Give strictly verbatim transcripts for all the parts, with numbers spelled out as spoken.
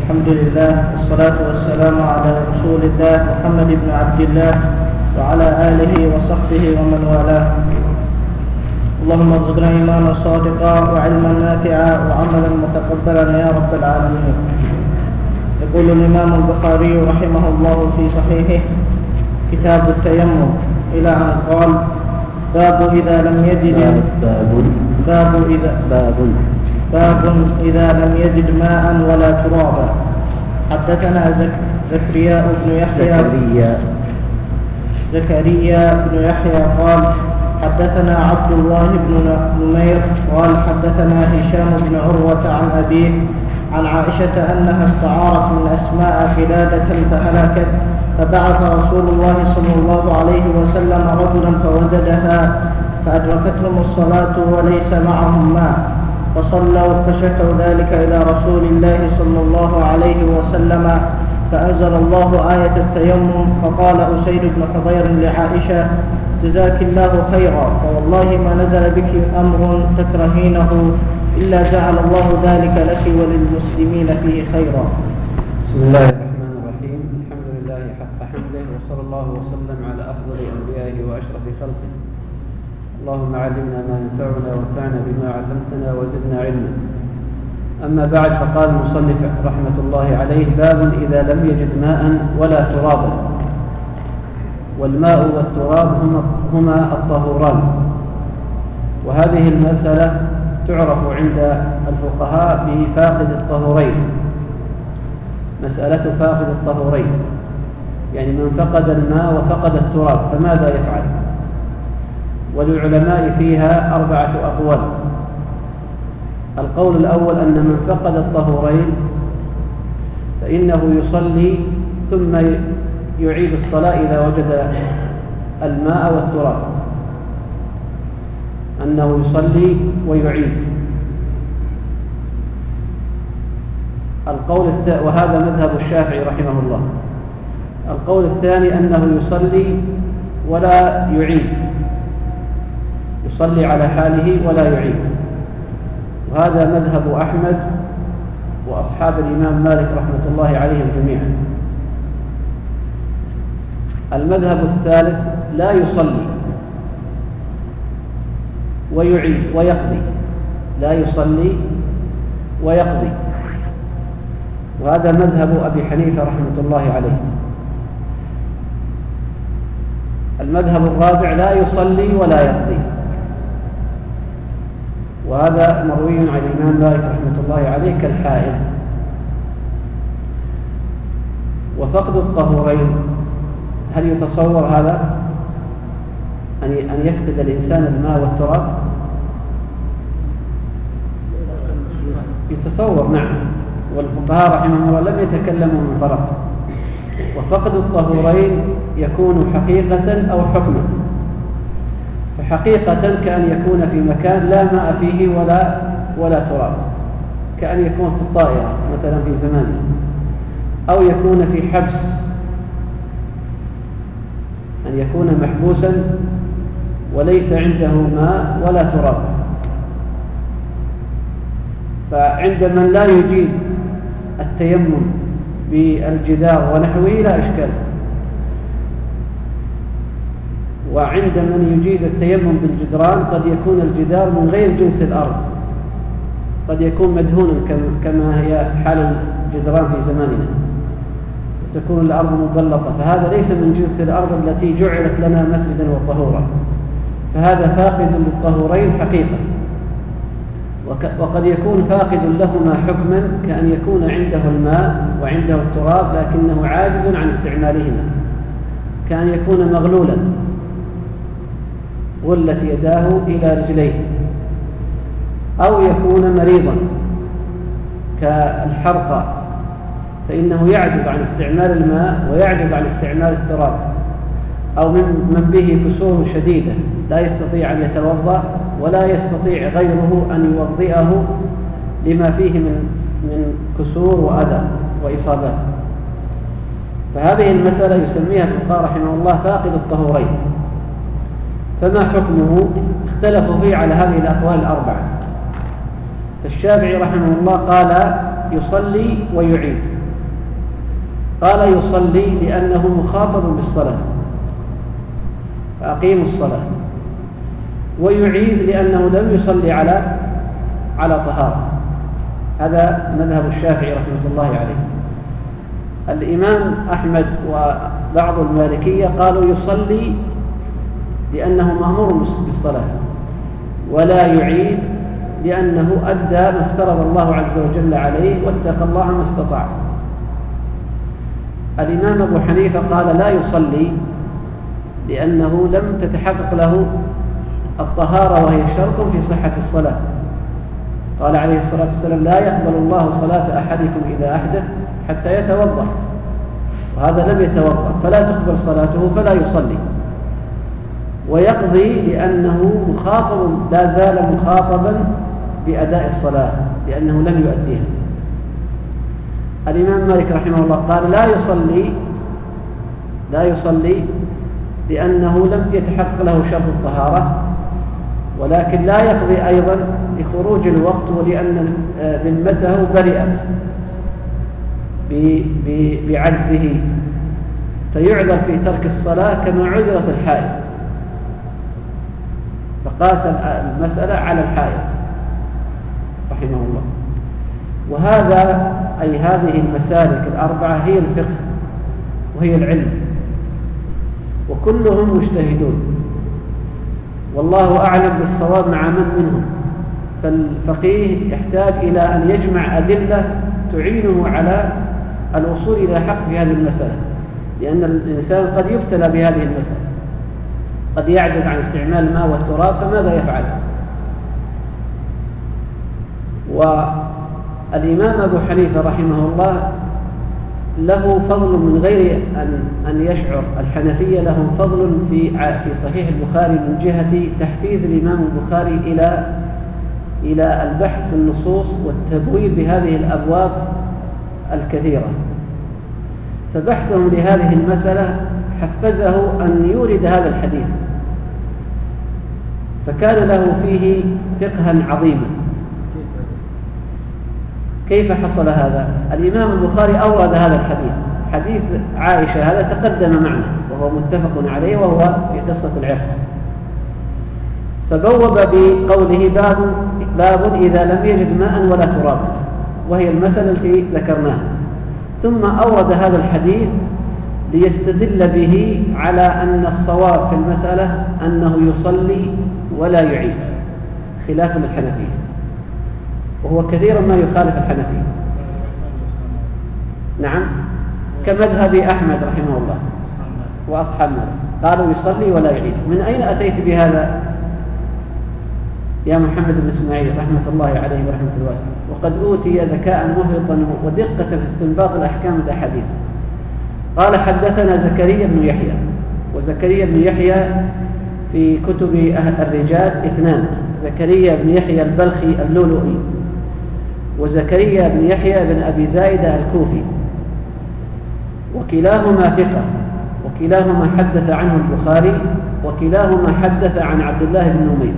الحمد لله والصلاة والسلام على رسول الله محمد بن عبد الله وعلى آله وصحبه ومن والاه. اللهم ارزقنا إيمانا صادقا وعلما نافعا وعملا متقبلا يا رب العالمين. يقول الإمام البخاري رحمه الله في صحيحه كتاب التيمم إلى أن قال: باب إذا لم يجد باب باب إذا باب باب إذا لم يجد ماء ولا ترابا. حدثنا زك زكريا بن يحيى زكريا زكريا بن يحيى قال: حدثنا عبد الله بن نمير قال: حدثنا هشام بن عروة عن أبيه عن عائشة أنها استعارت من أسماء قلادة فهلكت، فبعث رسول الله صلى الله عليه وسلم رجلا فوجدها فأدركتهم الصلاة وليس معهم ماء، فصلوا فشكوا ذلك إلى رسول الله صلى الله عليه وسلم، فأنزل الله آية التيمم. فقال أسيد بن حضير لعائشة: جزاك الله خيرا، فوالله ما نزل بك أمر تكرهينه إلا جعل الله ذلك لك وللمسلمين فيه خيرا. بسم الله الرحمن الرحيم. الحمد لله حق حمده، وصلى الله وسلم على أفضل أنبيائه وأشرف خلقه. اللهم علمنا ما ينفعنا وانفعنا بما علمتنا وزدنا علما. أما بعد، فقال المصنف رحمة الله عليه: باب إذا لم يجد ماء ولا ترابا. والماء والتراب هما الطهوران، وهذه المسألة تعرف عند الفقهاء بفاقد الطهورين، مسألة فاقد الطهورين، يعني من فقد الماء وفقد التراب فماذا يفعل؟ وللعلماء فيها أربعة أقوال. القول الأول أن من فقد الطهورين فإنه يصلي ثم يعيد الصلاة إذا وجد الماء والتراب، أنه يصلي ويعيد. القول الثاني، وهذا مذهب الشافعي رحمه الله. القول الثاني أنه يصلي ولا يعيد، يصلي على حاله ولا يعيد، وهذا مذهب أحمد وأصحاب الإمام مالك رحمة الله عليهم جميعا. المذهب الثالث: لا يصلي ويعيد ويقضي، لا يصلي ويقضي، وهذا مذهب أبي حنيفة رحمة الله عليه. المذهب الرابع: لا يصلي ولا يقضي، وهذا مروي عن الإمام مالك رحمة الله عليه كالحائض. وفقد الطهورين، هل يتصور هذا أن يفقد الإنسان الماء والتراب؟ يتصور، نعم، والفقهاء رحمهم الله لم يتكلموا من فرق. وفقد الطهورين يكون حقيقة أو حكما. فحقيقة كأن يكون في مكان لا ماء فيه ولا ولا تراب، كأن يكون في الطائرة مثلا في زمانه، أو يكون في حبس، أن يكون محبوسا وليس عنده ماء ولا تراب. فعند من لا يجيز التيمم بالجدار ونحوه لا إشكال، وعند من يجيز التيمم بالجدران قد يكون الجدار من غير جنس الأرض، قد يكون مدهونا كما هي حال الجدران في زماننا، تكون الأرض مبلطة، فهذا ليس من جنس الأرض التي جعلت لنا مسجدا وطهورا، فهذا فاقد للطهورين حقيقة. وقد يكون فاقد لهما حكما، كأن يكون عنده الماء وعنده التراب لكنه عاجز عن استعمالهما، كأن يكون مغلولا غلت يداه إلى رجليه، أو يكون مريضا كالحرقى، فإنه يعجز عن استعمال الماء ويعجز عن استعمال التراب، أو من من به كسور شديدة لا يستطيع أن يتوضأ ولا يستطيع غيره أن يوضئه لما فيه من من كسور وأذى وإصابات. فهذه المسألة يسميها الفقهاء رحمه الله فاقد الطهورين. فما حكمه؟ اختلفوا فيه على هذه الأقوال الأربعة. فالشافعي رحمه الله قال: يصلي ويعيد، قال يصلي لأنه مخاطب بالصلاة فأقيموا الصلاة، ويعيد لأنه لم يصلي على على طهارة. هذا مذهب الشافعي رحمه الله عليه. الإمام أحمد وبعض المالكية قالوا يصلي لأنه مأمور بالصلاة، ولا يعيد لأنه أدى ما افترض الله عز وجل عليه واتقى الله ما استطاع. الإمام أبو حنيفة قال لا يصلي لأنه لم تتحقق له الطهارة وهي شرط في صحة الصلاة. قال عليه الصلاة والسلام لا يقبل الله صلاة أحدكم إذا أحدث حتى يتوضأ، وهذا لم يتوضأ فلا تقبل صلاته فلا يصلي. ويقضي لأنه مخاطب لا زال مخاطبا بأداء الصلاة لأنه لم يؤديها. الإمام مالك رحمه الله قال لا يصلي لا يصلي لأنه لم يتحقق له شرط الطهارة، ولكن لا يقضي أيضا لخروج الوقت ولأن ذمته برئت بعجزه، فيعذر في ترك الصلاة كما عذرت الحائض، فقاس المسألة على الحائض رحمه الله. وهذا أي هذه المسالك الأربعة هي الفقه وهي العلم، وكلهم مجتهدون، والله أعلم بالصواب مع من منهم. فالفقيه يحتاج إلى أن يجمع أدلة تعينه على الوصول إلى حق في هذه المسألة، لأن الإنسان قد يبتلى بهذه المسألة، قد يعجز عن استعمال الماء والتراب، فماذا يفعل؟ والإمام أبو حنيفة رحمه الله له فضل من غير أن أن يشعر. الحنفية لهم فضل في في صحيح البخاري من جهة تحفيز الإمام البخاري إلى إلى البحث في النصوص والتبويب بهذه الأبواب الكثيرة. فبحثهم لهذه المسألة حفزه أن يورد هذا الحديث، فكان له فيه فقها عظيما. كيف حصل هذا؟ الإمام البخاري أورد هذا الحديث، حديث عائشة هذا تقدم معنا وهو متفق عليه وهو في قصة العقد، فبوب بقوله باب باب إذا لم يجد ماء ولا تراب، وهي المسألة التي ذكرناها. ثم أورد هذا الحديث ليستدل به على أن الصواب في المسألة أنه يصلي ولا يعيد، خلافا للحنفية، وهو كثيرا ما يخالف الحنفية. نعم، كمذهب أحمد رحمه الله وأصحاب مالك قالوا يصلي ولا يعيد. من أين أتيت بهذا يا محمد بن إسماعيل رحمة الله عليه ورحمة الواسع؟ وقد أوتي ذكاء مفرطا ودقة في استنباط الأحكام الأحاديث. قال حدثنا زكريا بن يحيى، وزكريا بن يحيى في كتب الرجال اثنان، زكريا بن يحيى البلخي اللؤلؤي وزكريا بن يحيى بن أبي زائدة الكوفي، وكلاهما ثقة، وكلاهما حدث عنه البخاري، وكلاهما حدث عن عبد الله بن نمير.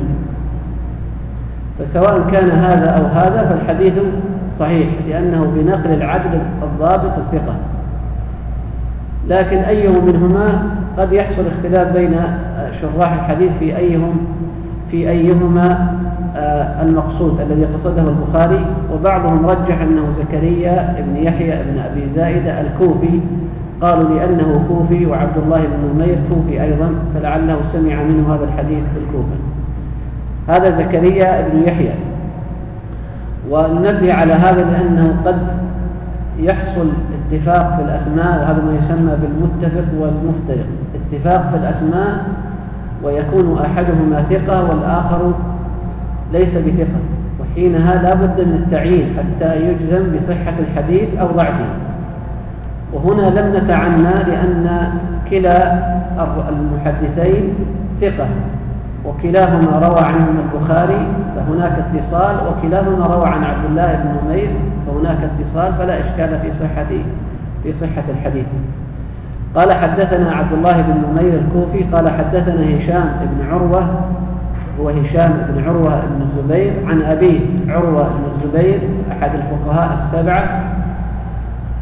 فسواء كان هذا أو هذا فالحديث صحيح، لأنه بنقل العدل الضابط الثقة. لكن أيهم منهما قد يحصل اختلاف بين شراح الحديث في أيهم في أيهما المقصود الذي قصده البخاري. وبعضهم رجح أنه زكريا بن يحيى بن أبي زائدة الكوفي، قالوا لأنه كوفي وعبد الله بن نمير كوفي أيضا، فلعله سمع منه هذا الحديث في الكوفة. هذا زكريا بن يحيى. وننبه على هذا لأنه قد يحصل اتفاق في الأسماء، وهذا ما يسمى بالمتفق والمفترق. اتفاق في الأسماء ويكون أحدهما ثقة والآخر ليس بثقة، وحينها لا بد من التعيين حتى يجزم بصحة الحديث أو ضعفه. وهنا لم نتعنى لأن كلا المحدثين ثقة، وكلاهما روى عنه البخاري فهناك اتصال، وكلاهما روى عن عبد الله بن نمير فهناك اتصال، فلا إشكال في صحة في صحة الحديث. قال حدثنا عبد الله بن نمير الكوفي قال حدثنا هشام بن عروة، هو هشام بن عروة بن الزبير، عن أبيه عروة بن الزبير أحد الفقهاء السبعة،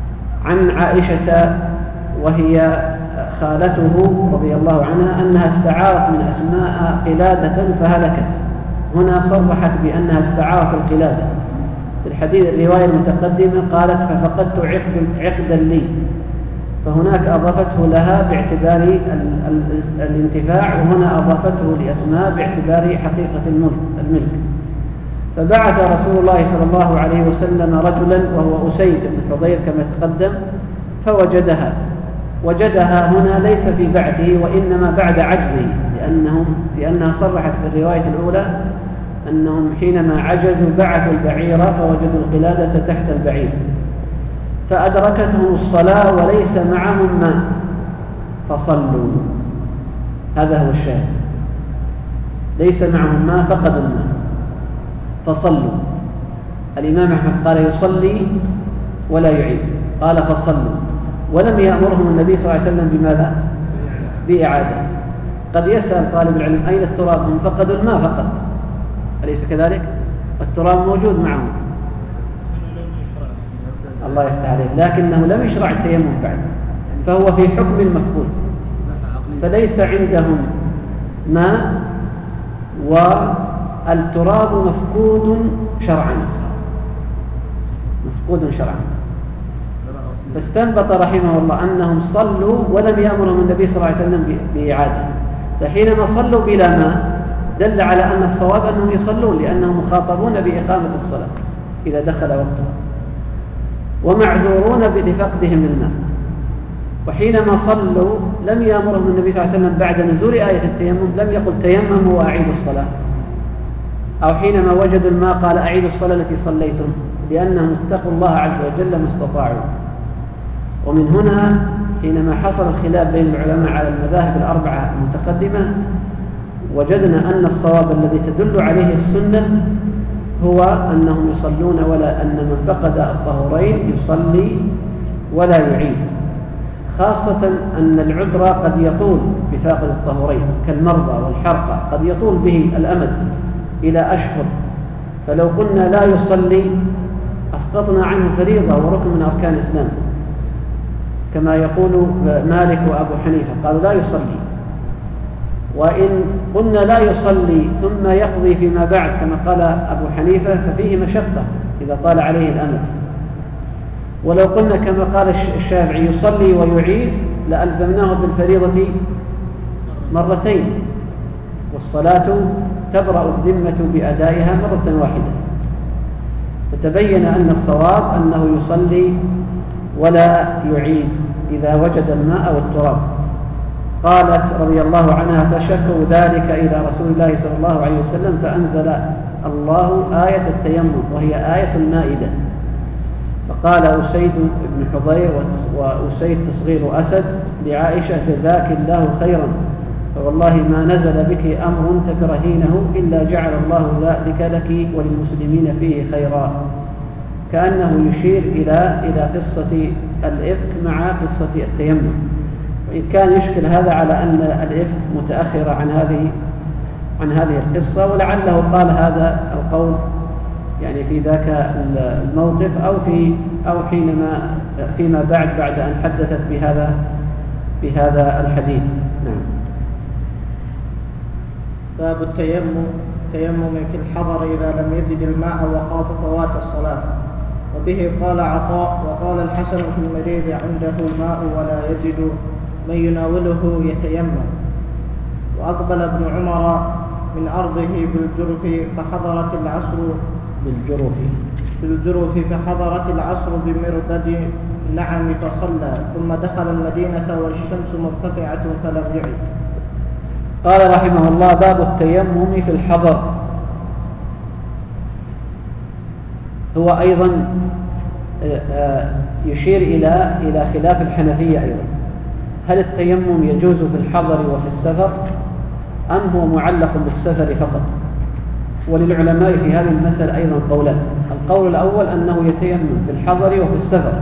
عن عائشة وهي خالته رضي الله عنها أنها استعارت من أسماء قلادة فهلكت. هنا صرحت بأنها استعارت القلادة. في الحديث الرواية المتقدمة قالت ففقدت عقد عقدا لي، فهناك أضافته لها باعتبار ال ال الانتفاع، وهنا أضافته لأسماء باعتبار حقيقة الملك. فبعث رسول الله صلى الله عليه وسلم رجلا وهو أسيد بن حضير كما تقدم فوجدها. وجدها هنا ليس في بعثه وإنما بعد عجزه، لأنهم لأنها صرحت في الرواية الأولى أنهم حينما عجزوا بعثوا البعير فوجدوا القلادة تحت البعير، فأدركتهم الصلاة وليس معهم ماء فصلوا. هذا هو الشاهد، ليس معهم ماء فقدوا الماء فصلوا. الإمام أحمد قال يصلي ولا يعيد، قال فصلوا، ولم يأمرهم النبي صلى الله عليه وسلم بماذا؟ بإعادة. قد يسأل طالب العلم أين التراب؟ هم فقدوا الماء فقط، أليس كذلك؟ التراب موجود معهم، الله يفتح عليه، لكنه لم يشرع التيمم بعد، فهو في حكم المفقود، فليس عندهم ماء والتراب مفقود شرعا، مفقود شرعا. فاستنبط رحمه الله أنهم صلوا ولم يأمرهم النبي صلى الله عليه وسلم بإعادة، فحينما صلوا بلا ماء دل على أن الصواب أنهم يصلون، لأنهم مخاطبون بإقامة الصلاة إذا دخل وقتها، ومعذورون لفقدهم للماء. وحينما صلوا لم يأمرهم النبي صلى الله عليه وسلم بعد نزول آية التيمم، لم يقل تيمموا وأعيدوا الصلاة، أو حينما وجدوا الماء قال أعيدوا الصلاة التي صليتم، لأنهم اتقوا الله عز وجل ما استطاعوا. ومن هنا حينما حصل الخلاف بين العلماء على المذاهب الأربعة المتقدمة وجدنا أن الصواب الذي تدل عليه السنة هو أنهم يصلون، ولا أن من فقد الطهورين يصلي ولا يعيد، خاصة أن العذر قد يطول بفاقد الطهورين كالمرضى والحرقى، قد يطول به الأمد إلى أشهر، فلو قلنا لا يصلي أسقطنا عنه فريضة وركن من أركان الإسلام، كما يقول مالك وأبو حنيفة قالوا لا يصلي. وإن قلنا لا يصلي ثم يقضي فيما بعد كما قال أبو حنيفة ففيه مشقة إذا طال عليه الأمد. ولو قلنا كما قال الشافعي يصلي ويعيد لألزمناه بالفريضة مرتين، والصلاة تبرأ الذمة بأدائها مرة واحدة. فتبين أن الصواب أنه يصلي ولا يعيد إذا وجد الماء والتراب. قالت رضي الله عنها فشكوا ذلك إلى رسول الله صلى الله عليه وسلم فأنزل الله آية التيمم وهي آية المائدة. فقال أسيد بن حضير وأسيد تصغير أسد لعائشة جزاك الله خيرا، فوالله ما نزل بك أمر تكرهينه إلا جعل الله ذلك لك وللمسلمين فيه خيرا، كأنه يشير إلى إلى قصة الإفك مع قصة التيمم. وإن كان يشكل هذا على أن الإفك متأخرة عن هذه عن هذه القصة، ولعله قال هذا القول يعني في ذاك الموقف أو في أو حينما فيما بعد بعد أن حدثت بهذا بهذا الحديث. نعم. باب التيمم تيمم في الحضر إذا لم يجد الماء وخاف فوات الصلاة. وبه قال عطاء وقال الحسن في المريض عنده الماء ولا يجد من يناوله يتيمم. وأقبل ابن عمر من أرضه بالجرف فحضرت العصر بالجرف بالجرف فحضرت العصر بمردد النعم فصلى، ثم دخل المدينة والشمس مرتفعة فلم يعد. قال رحمه الله باب التيمم في الحضر. هو أيضا يشير إلى إلى خلاف الحنفية أيضا، هل التيمم يجوز في الحضر وفي السفر أم هو معلق بالسفر فقط؟ وللعلماء في هذه المسألة أيضا قولان. القول الأول أنه يتيمم في الحضر وفي السفر،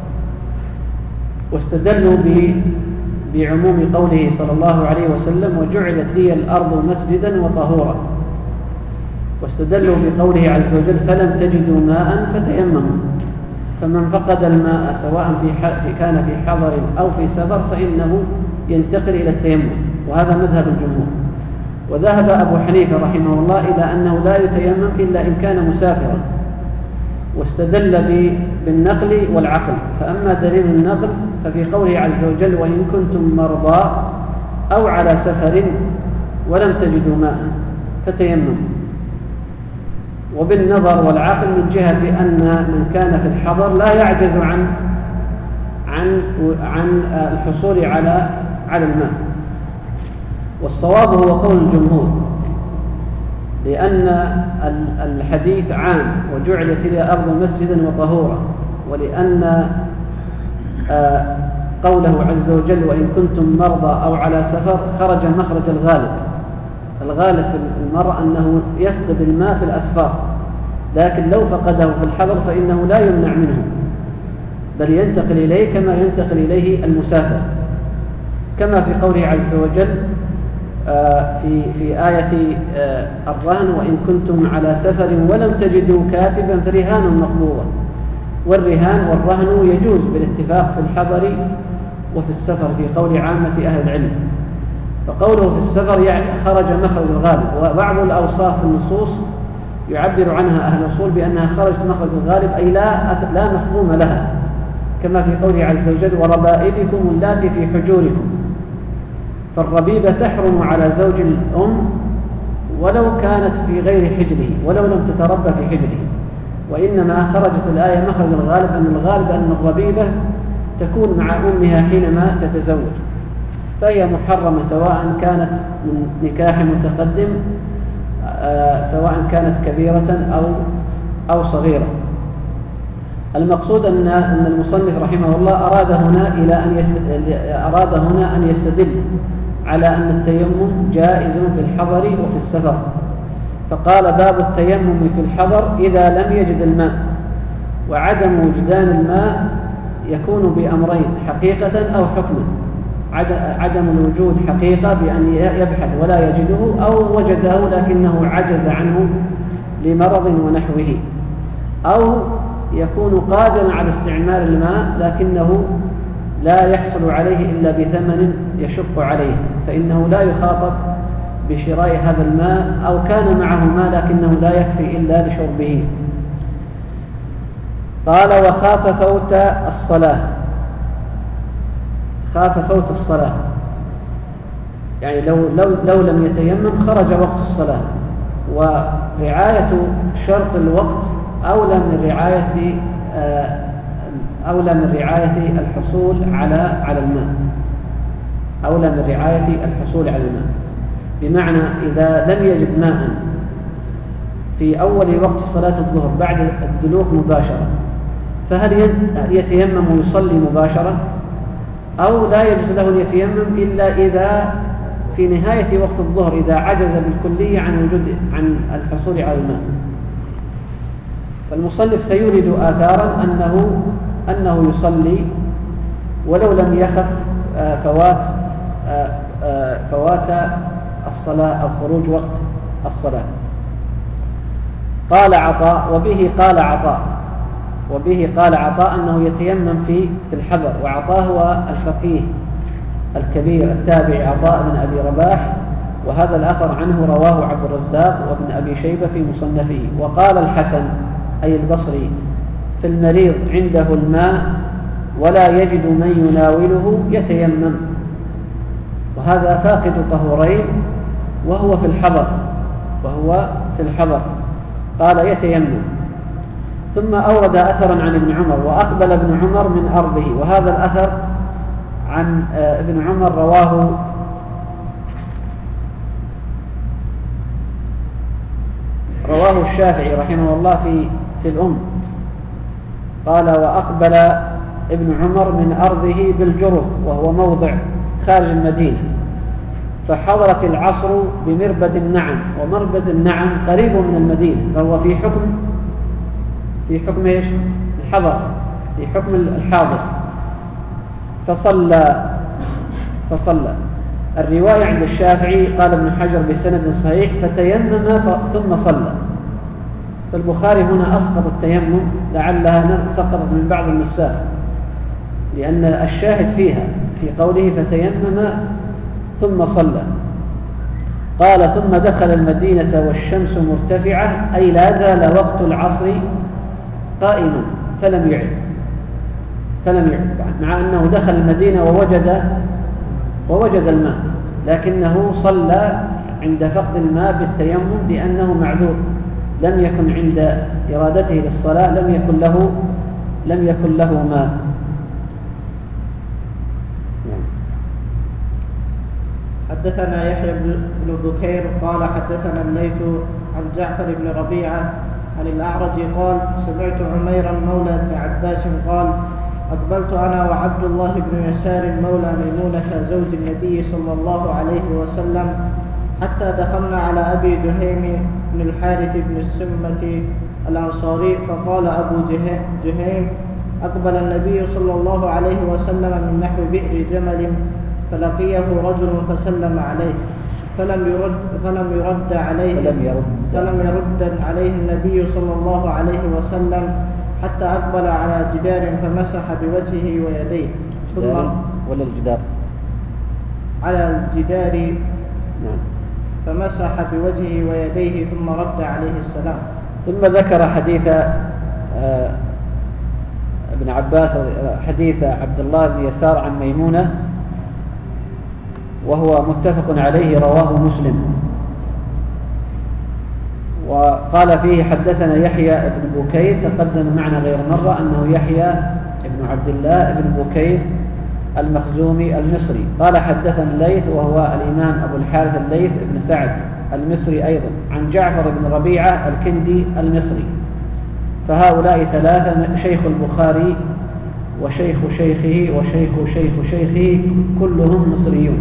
واستدلوا بعموم قوله صلى الله عليه وسلم وجعلت لي الأرض مسجدا وطهورا، واستدلوا بقوله عز وجل فلم تجدوا ماء فتيمموا. فمن فقد الماء سواء في كان في حضر أو في سفر فإنه ينتقل إلى التيمم، وهذا مذهب الجمهور. وذهب أبو حنيفة رحمه الله إلى أنه لا يتيمم إلا إن كان مسافرا، واستدل بالنقل والعقل. فأما دليل النقل ففي قوله عز وجل: وإن كنتم مرضى أو على سفر ولم تجدوا ماء فتيمموا. وبالنظر والعقل من جهة أن من كان في الحضر لا يعجز عن عن عن الحصول على على الماء. والصواب هو قول الجمهور، لأن الحديث عام وجعلت لي أرض مسجدا وطهورا، ولأن قوله عز وجل: وإن كنتم مرضى أو على سفر خرج مخرج الغالب. الغالب في المرء أنه يفقد الماء في الأسفار، لكن لو فقده في الحضر فإنه لا يمنع منه، بل ينتقل إليه كما ينتقل إليه المسافر، كما في قوله عز وجل في في آية الرهن: وإن كنتم على سفر ولم تجدوا كاتبا فرهان مقبوضة. والرهان والرهن يجوز بالاتفاق في الحضر وفي السفر في قول عامة أهل العلم. فقوله في السفر يعني خرج مخرج الغالب. وبعض الأوصاف في النصوص يعبر عنها أهل الأصول بأنها خرجت مخرج الغالب، أي لا لا مفهوم لها، كما في قوله عز وجل: وربائبكم اللاتي في حجوركم. فالربيبة تحرم على زوج الأم ولو كانت في غير حجره، ولو لم تتربى في حجره. وإنما خرجت الآية مخرج الغالب، أن الغالب أن الربيبة تكون مع أمها حينما تتزوج، فهي محرمة سواء كانت من نكاح متقدم، آه سواء كانت كبيرة أو أو صغيرة. المقصود أن أن المصنف رحمه الله أراد هنا إلى أن أراد هنا أن يستدل على أن التيمم جائز في الحضر وفي السفر، فقال: باب التيمم في الحضر إذا لم يجد الماء. وعدم وجدان الماء يكون بأمرين: حقيقة أو حكما. عدم الوجود حقيقة بأن يبحث ولا يجده، أو وجده لكنه عجز عنه لمرض ونحوه، أو يكون قادرا على استعمال الماء لكنه لا يحصل عليه إلا بثمن يشق عليه، فإنه لا يخاطب بشراء هذا الماء، أو كان معه ماء لكنه لا يكفي إلا لشربه. قال: وخاف فوت الصلاة. خاف فوت الصلاة يعني لو, لو, لو لم يتيمم خرج وقت الصلاة، ورعاية شرط الوقت أولى من رعاية أولى من رعاية الحصول على على الماء أولى من رعاية الحصول على الماء بمعنى إذا لم يجد ماء في أول وقت صلاة الظهر بعد الدلوك مباشرة، فهل يتيمم ويصلي مباشرة، أو لا يجوز له أن يتيمم إلا إذا في نهاية وقت الظهر إذا عجز بالكلية عن وجود عن الحصول على الماء؟ فالمصنف سيورد آثارا أنه أنه يصلي ولو لم يخف فوات فوات الصلاة أو خروج وقت الصلاة. قال عطاء وبه قال عطاء وبه قال عطاء أنه يتيمم في في الحضر. وعطاء هو الفقيه الكبير التابع عطاء بن أبي رباح، وهذا الأثر عنه رواه عبد الرزاق وابن أبي شيبة في مصنفه. وقال الحسن أي البصري: في المريض عنده الماء ولا يجد من يناوله يتيمم، وهذا فاقد طهورين وهو في الحضر وهو في الحضر قال يتيمم. ثم أورد أثرا عن ابن عمر: وأقبل ابن عمر من أرضه. وهذا الأثر عن ابن عمر رواه رواه الشافعي رحمه الله في في الأم. قال: وأقبل ابن عمر من أرضه بالجرف، وهو موضع خارج المدينة، فحضرت العصر بمربد النعم، ومربد النعم قريب من المدينة، فهو في حكم في حكم ايش؟ الحضر، في حكم الحاضر. فصلى فصلى الرواية عند الشافعي قال ابن حجر بسند صحيح: فتيمم ثم صلى. فالبخاري هنا أسقط التيمم، لعلها سقطت من بعض النساخ، لأن الشاهد فيها في قوله فتيمم ثم صلى. قال ثم دخل المدينة والشمس مرتفعة، أي لا زال وقت العصر قائما فلم يعد فلم يعد مع أنه دخل المدينة ووجد ووجد الماء، لكنه صلى عند فقد الماء بالتيمم لأنه معذور، لم يكن عند إرادته للصلاة لم يكن له لم يكن له ماء. حدثنا يحيى بن بكير قال حدثنا الليث عن جعفر بن ربيعة عن الأعرج قال سمعت عميرا مولى ابن عباس قال أقبلت أنا وعبد الله بن يسار مولى ميمونة زوج النبي صلى الله عليه وسلم حتى دخلنا على أبي جهيم بن الحارث بن السمة الأنصاري، فقال أبو جهيم أقبل النبي صلى الله عليه وسلم من نحو بئر جمل، فلقيه رجل فسلم عليه فلم يرد فلم يرد عليه فلم يرد فلم يرد عليه النبي صلى الله عليه وسلم حتى أقبل على جدار فمسح بوجهه ويديه ثم ولا الجدار على الجدار نعم. فمسح بوجهه ويديه ثم رد عليه السلام. ثم ذكر حديث آه ابن عباس حديث عبد الله بن يسار عن ميمونة، وهو متفق عليه رواه مسلم. وقال فيه حدثنا يحيى بن بكير، تقدم معنا غير مرة أنه يحيى بن عبد الله بن بكير المخزومي المصري. قال حدثنا الليث وهو الإمام أبو الحارث الليث بن سعد المصري أيضا عن جعفر بن ربيعة الكندي المصري. فهؤلاء ثلاثة شيخ البخاري وشيخ شيخه وشيخ شيخ شيخه كلهم مصريون.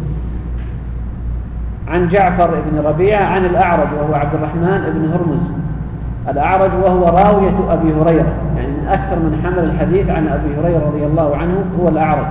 عن جعفر بن ربيعة عن الأعرج وهو عبد الرحمن بن هرمز الأعرج، وهو راوية أبي هريرة، يعني من أكثر من حمل الحديث عن أبي هريرة رضي الله عنه هو الأعرج.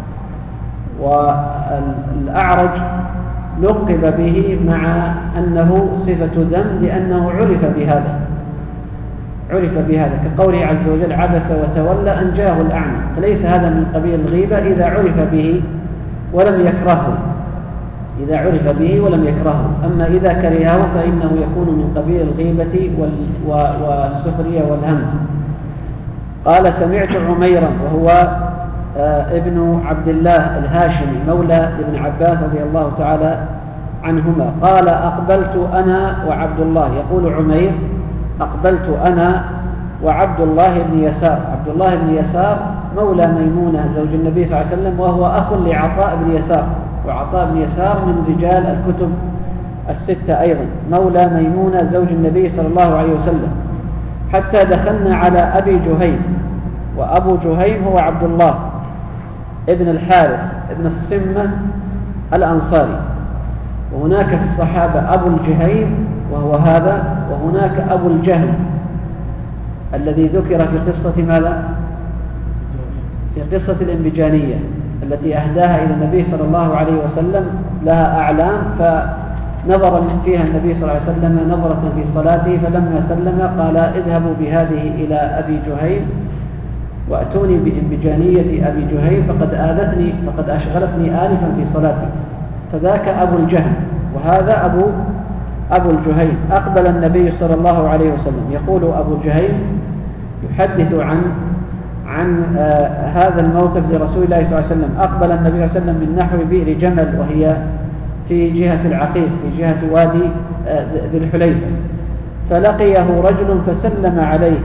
والأعرج لقب به مع أنه صفة ذم لأنه عرف بهذا عرف بهذا كقوله عز وجل عبس وتولى أن جاءه الأعمى، فليس هذا من قبيل الغيبة إذا عرف به ولم يكرهه إذا عرف به ولم يكرهه. أما إذا كرهه فإنه يكون من قبيل الغيبة والسخرية والهمز. قال سمعت عميرا وهو ابن عبد الله الهاشمي مولى ابن عباس رضي الله تعالى عنهما قال أقبلت أنا وعبد الله، يقول عمير أقبلت أنا وعبد الله بن يسار. عبد الله بن يسار مولى ميمونة زوج النبي صلى الله عليه وسلم، وهو أخ لعطاء بن يسار، وعطاء بن يسار من رجال الكتب الستة أيضا، مولى ميمونة زوج النبي صلى الله عليه وسلم. حتى دخلنا على أبي جهيم، وأبو جهيم هو عبد الله ابن الحارث ابن السمة الأنصاري. وهناك في الصحابة أبو الجهيم وهو هذا، وهناك أبو الجهم الذي ذكر في قصة ماذا؟ في قصة الإنبجانية التي أهداها إلى النبي صلى الله عليه وسلم، لها أعلام، فنظر فيها النبي صلى الله عليه وسلم نظرة في صلاته، فلما سلم قال اذهبوا بهذه إلى أبي جهيم وأتوني بإنبجانية أبي جهيم فقد آذتني فقد أشغلتني آلفا في صلاتي. فذاك أبو الجهم وهذا أبو أبو الجهيم. أقبل النبي صلى الله عليه وسلم، يقول أبو الجهيم يحدث عن عن آه هذا الموقف لرسول الله صلى الله عليه وسلم. أقبل النبي صلى الله عليه وسلم من نحو بئر جمل، وهي في جهة العقيق في جهة وادي آه ذي الحليفة، فلقيه رجل فسلم عليه،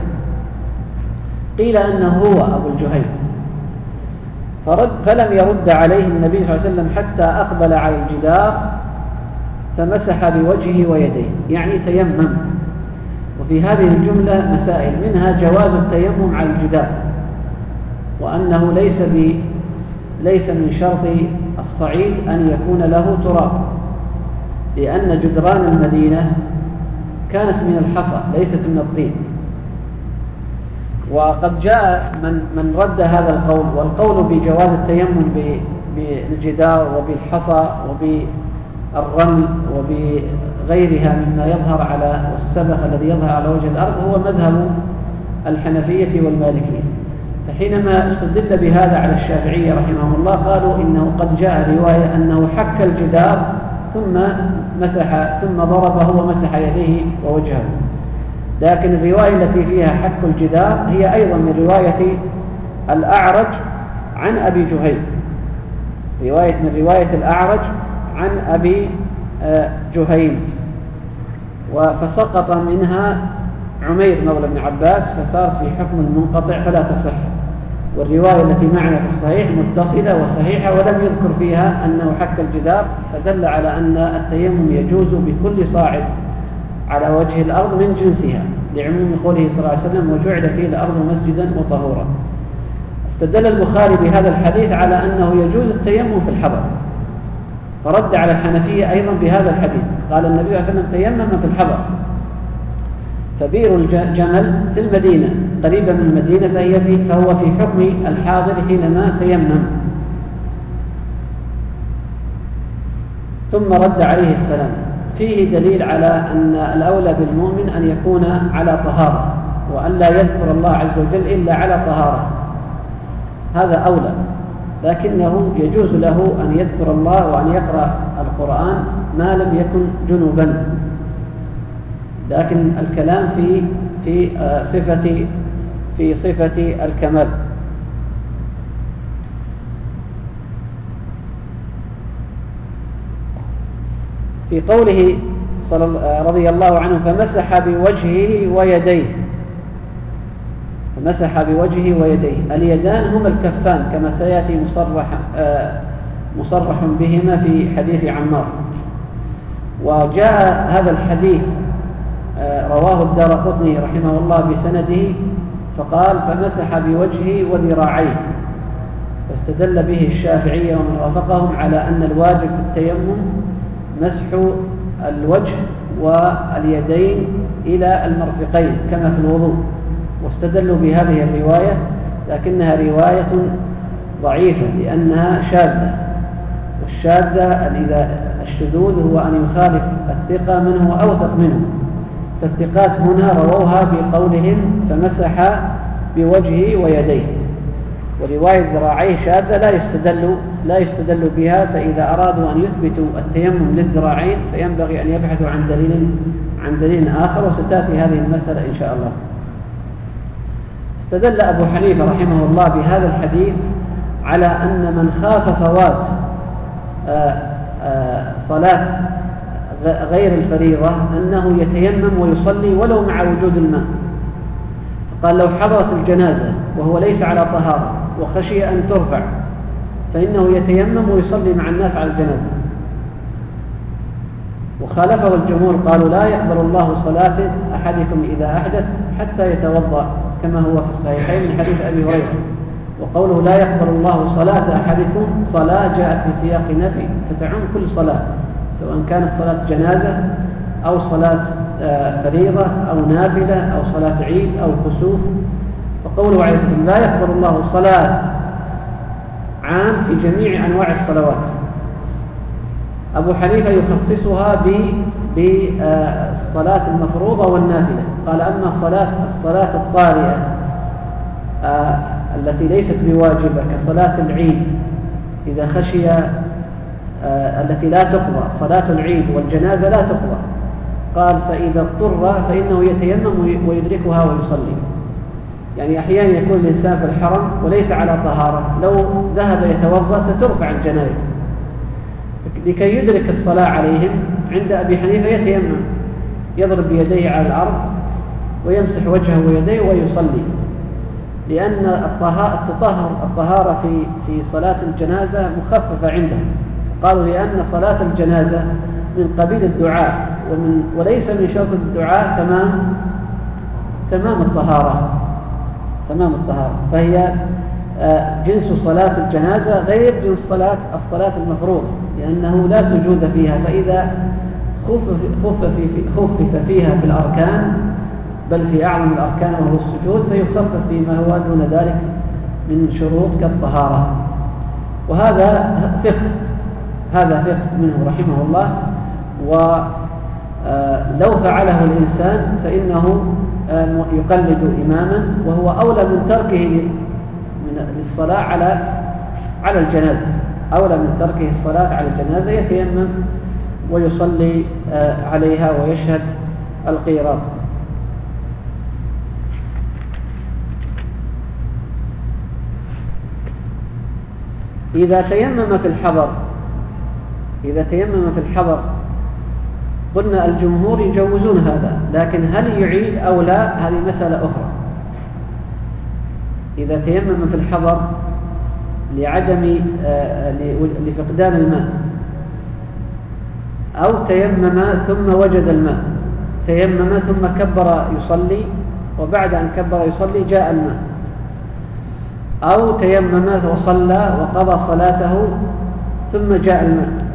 قيل أنه هو أبو الجهيم، فرد فلم يرد عليه النبي صلى الله عليه وسلم حتى أقبل على الجدار فمسح بوجهه ويديه، يعني تيمم. وفي هذه الجملة مسائل، منها جواز التيمم على الجدار، وأنه ليس ب ليس من شرط الصعيد أن يكون له تراب، لأن جدران المدينة كانت من الحصى ليست من الطين. وقد جاء من من رد هذا القول، والقول بجواز التيمم بالجدار وبالحصى وبالرمل غيرها مما يظهر على والسبخ الذي يظهر على وجه الأرض هو مذهب الحنفية والمالكية. فحينما استدل بهذا على الشافعية رحمه الله قالوا إنه قد جاء رواية أنه حك الجدار ثم مسح ثم ضربه ومسح يديه ووجهه، لكن الرواية التي فيها حك الجدار هي أيضا من رواية الأعرج عن أبي جهيم، رواية من رواية الأعرج عن أبي جهيم، فسقط منها عمير مولى بن عباس فصار في حكم المنقطع فلا تصح. والرواية التي معنا في الصحيح متصلة وصحيحة ولم يذكر فيها أنه حك الجدار، فدل على أن التيمم يجوز بكل صاعد على وجه الأرض من جنسها، لعموم قوله صلى الله عليه وسلم وجعل فيه الأرض مسجدا وطهورا. استدل البخاري بهذا الحديث على أنه يجوز التيمم في الحضر، فرد على الحنفية أيضا بهذا الحديث، قال النبي صلى الله عليه وسلم تيمم في الحضر. فبئر الجمل في المدينة قريبة من المدينة فهي في فهو في حكم الحاضر حينما تيمم. ثم رد عليه السلام. فيه دليل على أن الأولى بالمؤمن أن يكون على طهارة، وأن لا يذكر الله عز وجل إلا على طهارة، هذا أولى، لكنه يجوز له أن يذكر الله وأن يقرأ القرآن ما لم يكن جنوبا، لكن الكلام في في صفة في صفة الكمال. في قوله رضي الله عنه فمسح بوجهه ويديه، فمسح بوجهه ويديه، اليدان هما الكفان كما سيأتي مصرح مصرح بهما في حديث عمار. وجاء هذا الحديث رواه الدارقطني رحمه الله بسنده فقال فمسح بوجهه وذراعيه، فاستدل به الشافعية ومن وافقهم على أن الواجب في التيمم مسح الوجه واليدين إلى المرفقين كما في الوضوء، واستدلوا بهذه الرواية لكنها رواية ضعيفة لأنها شاذة، والشاذة إذا الشذوذ هو أن يخالف الثقة من هو أوثق منه، فالثقات هنا رووها بقولهم فمسح بوجهه ويديه، ورواية ذراعيه شاذة لا يستدل لا يستدل بها. فإذا أرادوا أن يثبتوا التيمم للذراعين فينبغي أن يبحثوا عن دليل عن دليل آخر، وستأتي هذه المسألة إن شاء الله. استدل أبو حنيفة رحمه الله بهذا الحديث على أن من خاف فوات آآ آآ صلاة غير الفريضة أنه يتيمم ويصلي ولو مع وجود الماء. قال لو حضرت الجنازة وهو ليس على طهارة وخشي أن ترفع فإنه يتيمم ويصلي مع الناس على الجنازة. وخالفه الجمهور قالوا لا يقبل الله صلاة أحدكم إذا أحدث حتى يتوضأ كما هو في الصحيحين من حديث أبي هريرة. وقوله لا يقبل الله صلاة أحدكم صلاة جاءت في سياق نفي فتعم كل صلاة، سواء كانت صلاة جنازة أو صلاة فريضة أو نافلة أو صلاة عيد أو كسوف. وقوله عليه الصلاة والسلام لا يقبل الله صلاة عام في جميع أنواع الصلوات. أبو حنيفة يخصصها بالصلاة المفروضة والنافلة، قال أما صلاة الصلاة الطارئة التي ليست بواجبة كصلاة العيد إذا خشي التي لا تقضى، صلاة العيد والجنازة لا تقضى، قال فإذا اضطر فإنه يتيمم ويدركها ويصلي. يعني أحيانا يكون الإنسان في الحرم وليس على طهارة، لو ذهب يتوضأ سترفع الجنائز، لكي يدرك الصلاة عليهم عند أبي حنيفة يتيمم، يضرب بيديه على الأرض ويمسح وجهه ويديه ويصلي، لأن الطهارة الطهارة في في صلاة الجنازة مخففة عندهم. قالوا لأن صلاة الجنازة من قبيل الدعاء ومن وليس من شرط الدعاء تمام تمام الطهارة تمام الطهارة فهي جنس صلاة الجنازة غير جنس صلاة الصلاة المفروضة، لأنه لا سجود فيها، فإذا خفف خفف فيها في الأركان بل في أعظم الأركان وهو السجود فيخفف فيما هو دون ذلك من شروط كالطهارة. وهذا فقه هذا فقه منه رحمه الله. لو فعله الإنسان فإنه يقلد إماما، وهو أولى من تركه للصلاة على على الجنازة، أولى من تركه الصلاة على الجنازة، يتيمم ويصلي عليها ويشهد القيراط. إذا تيمم في الحضر إذا تيمم في الحضر قلنا الجمهور يجوزون هذا، لكن هل يعيد أو لا هذه مسألة أخرى. إذا تيمم في الحضر لعدم لفقدان الماء، أو تيمم ثم وجد الماء، تيمم ثم كبر يصلي، وبعد أن كبر يصلي جاء الماء، أو تيمم وصلى وقضى صلاته ثم جاء الماء.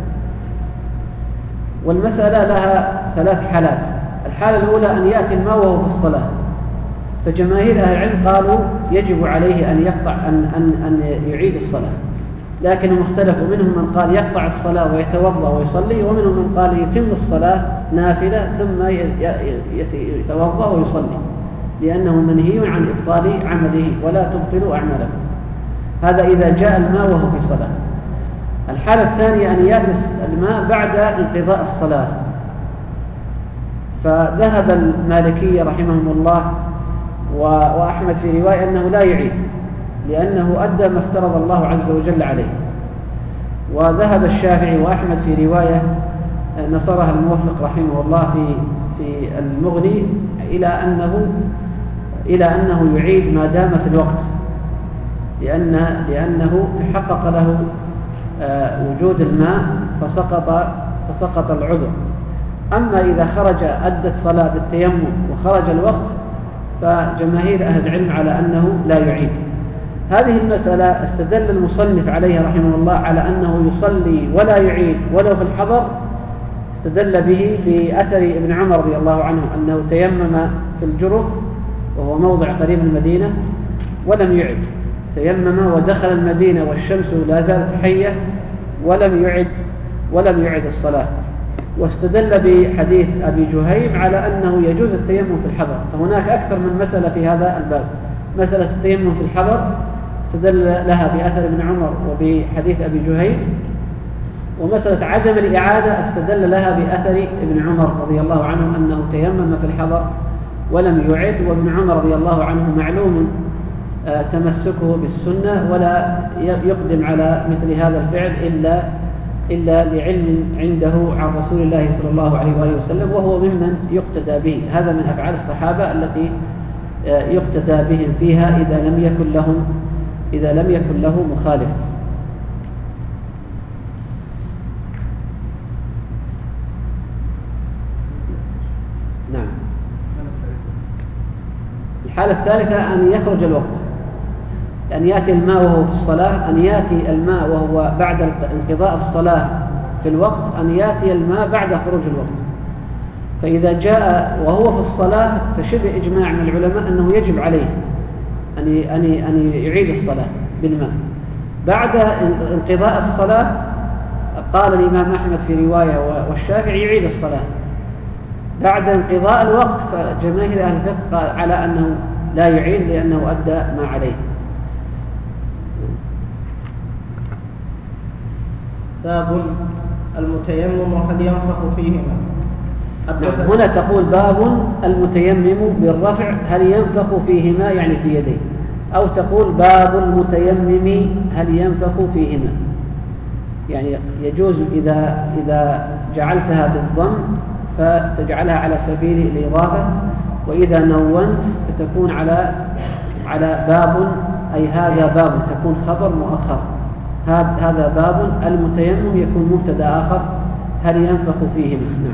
والمسألة لها ثلاث حالات. الحالة الأولى أن يأتي الماء وهو في الصلاة، فجماهير أهل العلم قالوا يجب عليه أن يقطع أن, أن, أن يعيد الصلاة، لكنهم اختلفوا، منهم من قال يقطع الصلاة ويتوضأ ويصلي، ومنهم من قال يتم الصلاة نافلة ثم يتوضأ ويصلي، لأنه منهي عن إبطال عمله ولا تبطلوا أعمالكم. هذا إذا جاء الماء وهو في صلاة. الحالة الثانية أن يأتي الماء بعد انقضاء الصلاة، فذهب المالكية رحمهم الله وأحمد في رواية أنه لا يعيد، لأنه أدى ما افترض الله عز وجل عليه. وذهب الشافعي وأحمد في رواية نصرها الموفق رحمه الله في في المغني إلى أنه إلى أنه يعيد ما دام في الوقت، لأن لأنه تحقق له وجود الماء فسقط فسقط العذر. أما إذا خرج أدت صلاة التيمم وخرج الوقت فجماهير أهل العلم على أنه لا يعيد. هذه المسألة استدل المصنف عليها رحمه الله على أنه يصلي ولا يعيد ولو في الحضر، استدل به في أثر ابن عمر رضي الله عنه أنه تيمم في الجرف وهو موضع قريب من المدينة ولم يعد، تيمم ودخل المدينة والشمس لا زالت حية ولم يعد ولم يعد الصلاة. واستدل بحديث أبي جهيم على أنه يجوز التيمم في الحضر. فهناك أكثر من مسألة في هذا الباب. مسألة التيمم في الحضر استدل لها بأثر ابن عمر وبحديث أبي جهيم، ومسألة عدم الإعادة استدل لها بأثر ابن عمر رضي الله عنه أنه تيمم في الحضر ولم يعد. وابن عمر رضي الله عنه معلوم تمسكه بالسنة ولا يقدم على مثل هذا الفعل إلا إلا لعلم عنده عن رسول الله صلى الله عليه وآله وسلم، وهو ممن يقتدى به. هذا من أفعال الصحابة التي يقتدى بهم فيها إذا لم يكن لهم إذا لم يكن له مخالف. نعم. الحالة الثالثة أن يخرج الوقت، أن يأتي الماء وهو في الصلاة، أن يأتي الماء وهو بعد انقضاء الصلاة في الوقت، أن يأتي الماء بعد خروج الوقت. فإذا جاء وهو في الصلاة فشبه إجماع من العلماء أنه يجب عليه أن أن أن يعيد الصلاة بالماء. بعد انقضاء الصلاة قال الإمام أحمد في رواية والشافعي يعيد الصلاة. بعد انقضاء الوقت فجماهير أهل الفقه قال على أنه لا يعيد لأنه أدى ما عليه. باب المتيمم هل ينفخ فيهما؟ نعم. هنا تقول باب المتيمم بالرفع هل ينفخ فيهما يعني في يديه، أو تقول باب المتيمم هل ينفخ فيهما، يعني يجوز إذا إذا جعلتها بالضم فتجعلها على سبيل الإضافة، وإذا نونت فتكون على على باب، أي هذا باب، تكون خبر مؤخر. هذا باب المتيمم يكون مبتدا آخر هل ينفخ فيهما. نعم.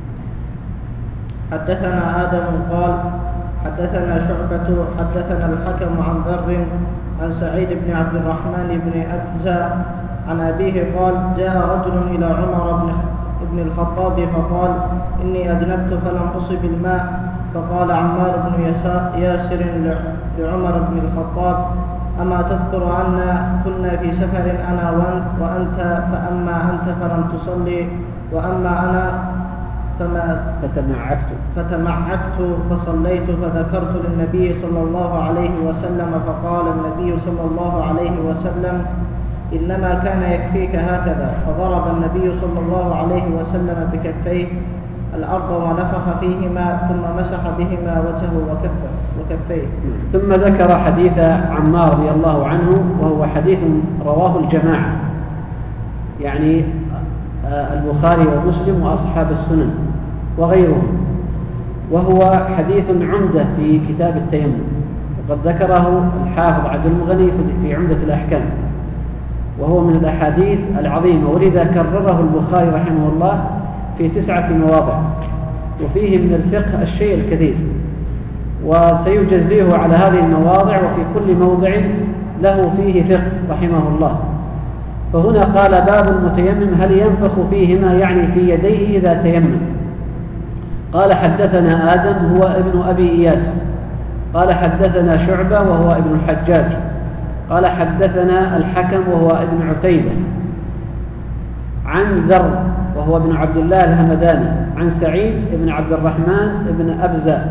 حدثنا آدم قال حدثنا شعبة حدثنا الحكم عن ذر عن سعيد بن عبد الرحمن بن أبزة عن أبيه قال جاء رجل إلى عمر بن الخطاب فقال إني أذنبت فلم أصب الماء، فقال عمار بن ياسر لعمر بن الخطاب أما تذكر عنا كنا في سفر أنا وأنت، فأما أنت فلم تصلي وأما أنا فما فتمعكت فتمعكت فصليت فذكرت للنبي صلى الله عليه وسلم فقال النبي صلى الله عليه وسلم إنما كان يكفيك هكذا، فضرب النبي صلى الله عليه وسلم بكفيه الأرض ونفخ فيهما ثم مسح بهما وجهه وكفه وكفيه. ثم ذكر حديث عمار رضي الله عنه، وهو حديث رواه الجماعة، يعني البخاري ومسلم وأصحاب السنن وغيرهم، وهو حديث عمدة في كتاب التيمم، وقد ذكره الحافظ عبد المغني في عمدة الأحكام، وهو من الأحاديث العظيمة، ولذا كرره البخاري رحمه الله في تسعة مواضع، وفيه من الفقه الشيء الكثير، وسيجزيه على هذه المواضع، وفي كل موضع له فيه فقه رحمه الله. فهنا قال باب المتيمم هل ينفخ فيهما، يعني في يديه إذا تيمم. قال حدثنا آدم هو ابن أبي إياس قال حدثنا شعبة وهو ابن الحجاج قال حدثنا الحكم وهو ابن عتيبة عن ذر وهو ابن عبد الله الهمداني عن سعيد ابن عبد الرحمن ابن أبزة،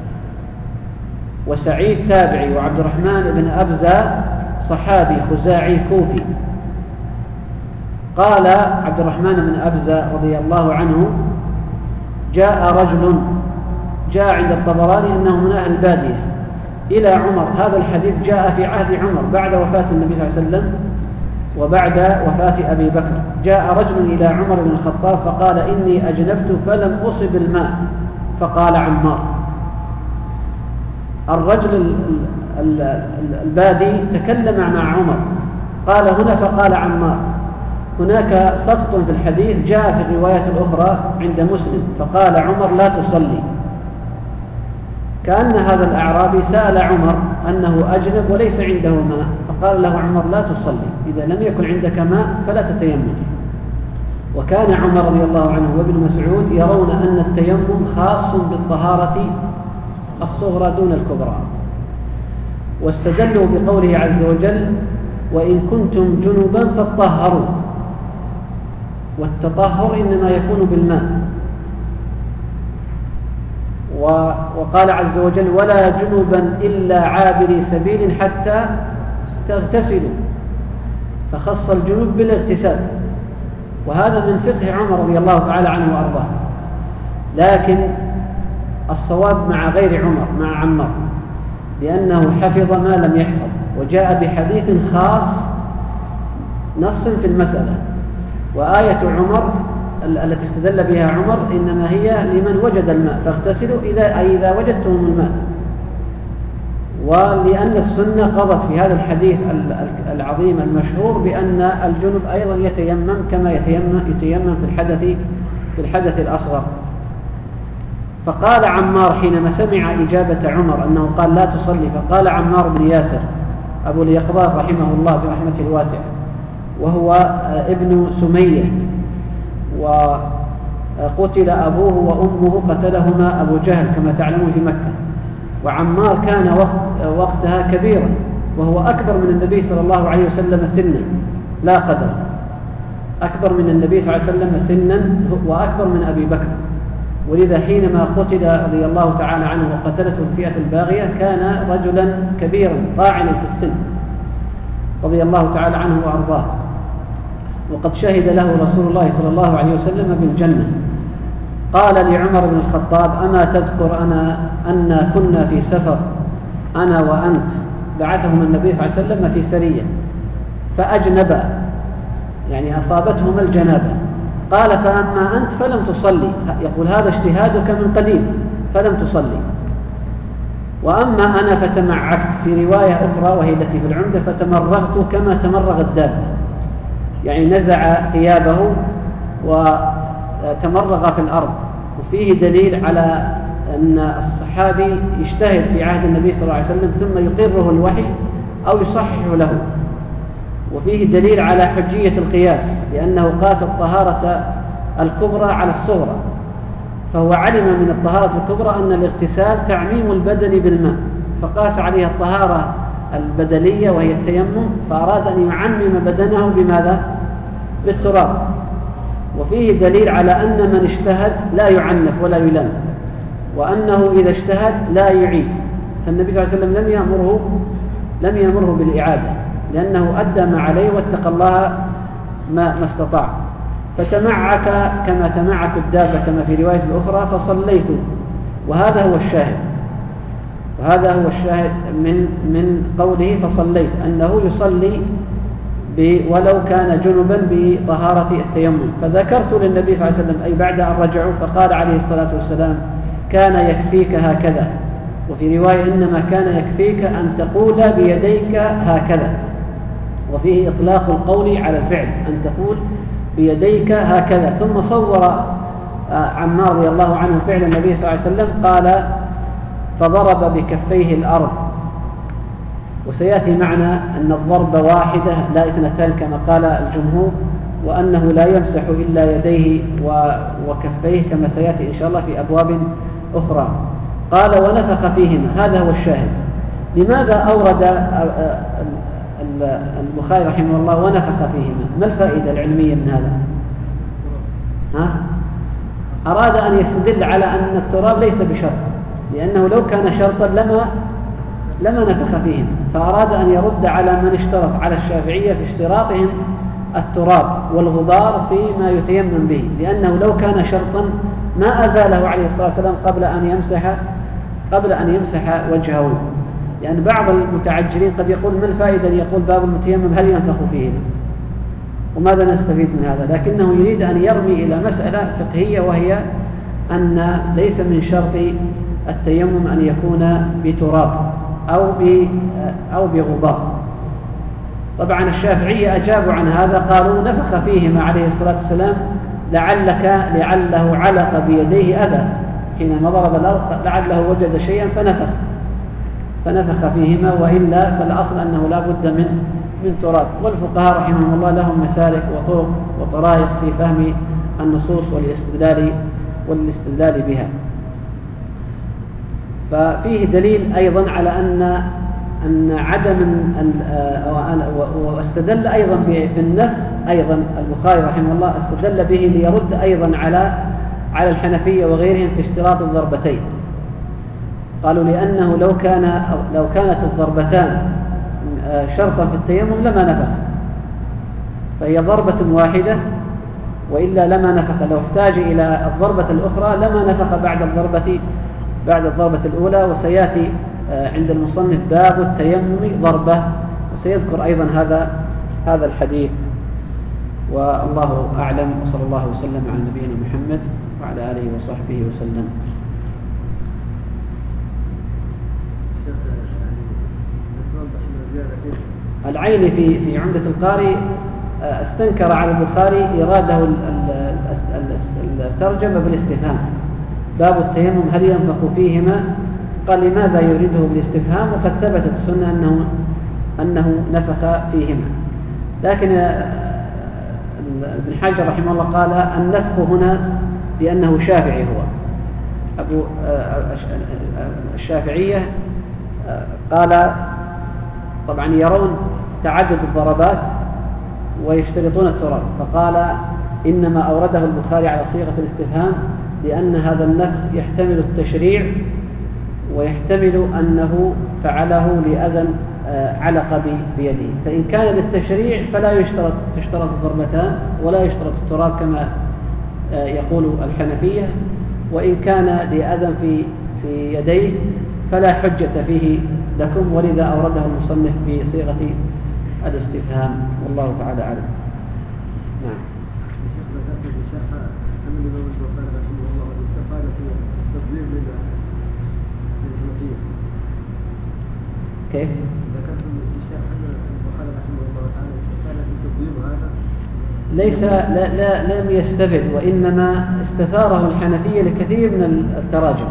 وسعيد تابعي وعبد الرحمن ابن أبزة صحابي خزاعي كوفي. قال عبد الرحمن بن أبزة رضي الله عنه جاء رجل جاء عند الطبراني أنه من أهل البادية إلى عمر، هذا الحديث جاء في عهد عمر بعد وفاة النبي صلى الله عليه وسلم وبعد وفاة أبي بكر. جاء رجل إلى عمر بن الخطاب فقال إني أجنبت فلم أصب الماء، فقال عمار. الرجل البادي تكلم مع عمر، قال هنا فقال عمار. هناك سقط في الحديث جاء في الرواية الأخرى عند مسلم فقال عمر لا تصلي، كأن هذا الأعرابي سأل عمر أنه أجنب وليس عنده ماء، فقال له عمر لا تصلي، إذا لم يكن عندك ماء فلا تتيمم. وكان عمر رضي الله عنه وابن مسعود يرون أن التيمم خاص بالطهارة الصغرى دون الكبرى، واستدلوا بقوله عز وجل وإن كنتم جنبا فاطهروا، والتطهر إنما يكون بالماء. وقال عز وجل ولا جنبا إلا عابري سبيل حتى تغتسلوا، فخص الجنوب بالاغتسال، وهذا من فقه عمر رضي الله تعالى عنه وأرضاه. لكن الصواب مع غير عمر، مع عمار، لأنه حفظ ما لم يحفظ، وجاء بحديث خاص نص في المسألة. وآية عمر التي استدل بها عمر إنما هي لمن وجد الماء فاغتسلوا إذا, إذا وجدتم الماء، ولأن السنة قضت في هذا الحديث العظيم المشهور بأن الجنب أيضا يتيمم كما يتيمم, يتيمم في الحدث في الحدث الأصغر. فقال عمار حينما سمع إجابة عمر أنه قال لا تصلي، فقال عمار بن ياسر أبو اليقظان رحمه الله برحمته الواسعة، وهو ابن سمية، وقتل أبوه وأمه قتلهما أبو جهل كما تعلمون في مكة. وعمار كان وقت وقتها كبيرا، وهو أكبر من النبي صلى الله عليه وسلم سنا لا قدر، أكبر من النبي صلى الله عليه وسلم سنا وأكبر من أبي بكر. ولذا حينما قتل رضي الله تعالى عنه وقتلته الفئة الباغية كان رجلا كبيرا طاعنا في السن رضي الله تعالى عنه وأرضاه، وقد شهد له رسول الله صلى الله عليه وسلم بالجنة. قال لعمر بن الخطاب أما تذكر أنا أن كنا في سفر أنا وأنت، بعثهم النبي صلى الله عليه وسلم في سرية فأجنبا، يعني أصابتهما الجنابة. قال فأما أنت فلم تصلي، يقول هذا اجتهادك من قديم فلم تصلي، وأما أنا فتمعكت، في رواية أخرى وهي التي في العمدة فتمرغت كما تمرغ الدابة، يعني نزع ثيابه وتمرغ في الأرض. وفيه دليل على أن الصحابي يجتهد في عهد النبي صلى الله عليه وسلم ثم يقره الوحي أو يصحح له. وفيه دليل على حجية القياس، لأنه قاس الطهارة الكبرى على الصغرى، فهو علم من الطهارة الكبرى أن الاغتسال تعميم البدن بالماء، فقاس عليها الطهارة البدنية وهي التيمم، فأراد أن يعمم بدنه بماذا؟ بالتراب. وفيه دليل على أن من اجتهد لا يعنف ولا يلام، وأنه إذا اجتهد لا يعيد. فالنبي صلى الله عليه وسلم لم يأمره لم يأمره بالإعادة، لأنه أدى ما عليه واتقى الله ما, ما استطاع. فتمعك كما تمعك الدابة كما في رواية الأخرى فصليت، وهذا هو الشاهد وهذا هو الشاهد من من قوله فصليت، أنه يصلي ولو كان جنبا بطهارة التيمم. فذكرت للنبي صلى الله عليه وسلم أي بعد أن رجعوا، فقال عليه الصلاة والسلام كان يكفيك هكذا، وفي رواية إنما كان يكفيك أن تقول بيديك هكذا، وفيه إطلاق القول على الفعل، أن تقول بيديك هكذا. ثم صور عمار رضي الله عنه فعل النبي صلى الله عليه وسلم، قال فضرب بكفيه الأرض. وسيأتي معنا أن الضرب واحدة لا اثنتان كما قال الجمهور، وأنه لا يمسح إلا يديه وكفيه كما سيأتي إن شاء الله في أبواب أخرى. قال ونفخ فيهما، هذا هو الشاهد. لماذا أورد البخاري رحمه الله ونفخ فيهما؟ ما الفائدة العلمية من هذا؟ ها؟ أراد أن يستدل على أن التراب ليس بشرط، لأنه لو كان شرطا لما لما نفخ فيهم، فأراد أن يرد على من اشترط على الشافعية في اشتراطهم التراب والغبار فيما يتيمم به، لأنه لو كان شرطا ما أزاله عليه الصلاة والسلام قبل أن يمسح قبل أن يمسح وجهه. لأن بعض المتعجلين قد يقول ما الفائدة أن يقول باب المتيمم هل ينفخ فيه، وماذا نستفيد من هذا؟ لكنه يريد أن يرمي إلى مسألة فقهية، وهي أن ليس من شرط التيمم أن يكون بتراب أو أو بغبار. طبعا الشافعية أجابوا عن هذا، قالوا نفخ فيهما عليه الصلاة والسلام لعلك لعله علق بيديه أذى حينما ضرب الأرض، لعله وجد شيئا فنفخ فنفخ فيهما، وإلا فالأصل أنه لا بد من من تراب. والفقهاء رحمهم الله لهم مسالك وطرق وطرائق في فهم النصوص والاستدلال والاستدلال بها. ففيه دليل أيضا على أن أن عدم واستدل أيضا بالنفخ. أيضا البخاري رحمه الله استدل به ليرد أيضا على على الحنفية وغيرهم في اشتراط الضربتين. قالوا لأنه لو كان لو كانت الضربتان شرطا في التيمم لما نفخ، فهي ضربة واحدة، وإلا لما نفخ. لو احتاج إلى الضربة الأخرى لما نفخ بعد الضربة بعد الضربة الأولى. وسيأتي عند المصنف باب التيمم ضربة، وسيذكر أيضا هذا هذا الحديث. والله أعلم، وصلى الله وسلم على نبينا محمد وعلى آله وصحبه وسلم. العيني في في عمدة القاري استنكر على البخاري إراده الترجمة بالاستفهام، باب التيمم هل ينفخ فيهما؟ قال لماذا يريده بالاستفهام وقد ثبتت السنة أنه أنه نفخ فيهما. لكن ابن حجر رحمه الله قال النفخ هنا لأنه شافعي، هو أبو الشافعية قال طبعا يرون تعدد الضربات ويشترطون التراب، فقال إنما أورده البخاري على صيغة الاستفهام لأن هذا النفخ يحتمل التشريع ويحتمل أنه فعله لأذى علق بيده. فإن كان للتشريع فلا يشترط تشترط الضربتان ولا يشترط التراب كما يقول الحنفية، وإن كان لأذى في في يديه فلا حجة فيه لكم، ولذا أورده المصنف بصيغة الاستفهام، والله تعالى أعلم. نعم. كيف؟ ذكرتم في الشرح أن البخاري رحمه الله تعالى استفاد في تقويم هذا، ليس لا, لا لم يستفد، وإنما استثاره الحنفية لكثير من التراجم.